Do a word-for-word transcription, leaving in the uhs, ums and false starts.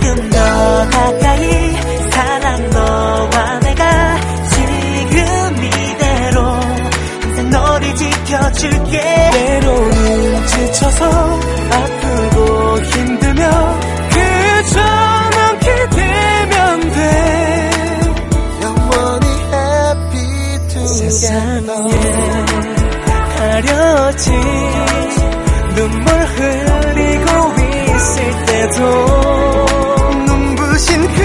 조금 더 가까이 사랑 너와 내가 지금 이대로 항상 너를 지켜줄게. 때로는 지쳐서 아프고 힘들면 그저 넌 기대면 돼. 영원히 happy together. 세상에 가려진 눈물 흘리고 있을 때도 눈부신